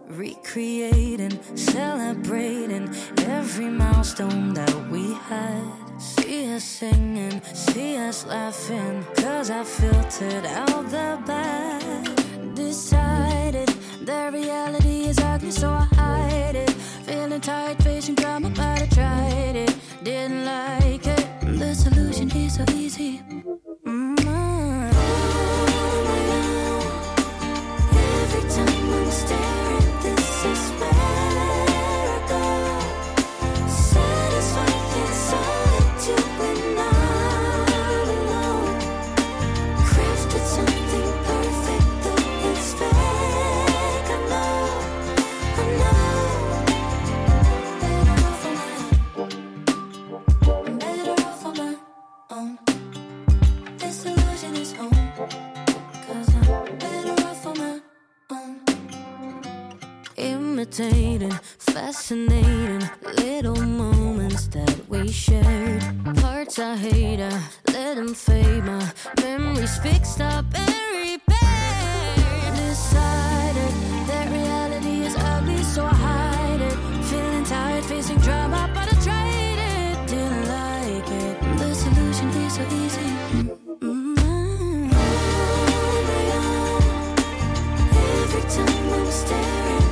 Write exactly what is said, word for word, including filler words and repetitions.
Recreating, celebrating every milestone that we had. See us singing, see us laughing, cause I filtered out the bad. Decided that reality is ugly, so I hide it. Feeling tired, facing drama, but I tried it. Didn't like it. The solution is so easy. Mm-hmm. Every time I'm staring, this is where I go. Satisfied in solitude when I'm alone. Crafted something perfect, though it's fake. I know, I know. Better off on my own. Better off on my own. This illusion is home. Cause I'm better off on my own. Imitating, fascinating little moments that we shared. Parts I hate, I let them fade. My memories fixed up and repaired. Decided that reality is ugly, so I hide it. Feeling tired, facing drama, but I tried it. Didn't like it. The solution is so easy. Mm-hmm. Every time I'm staring,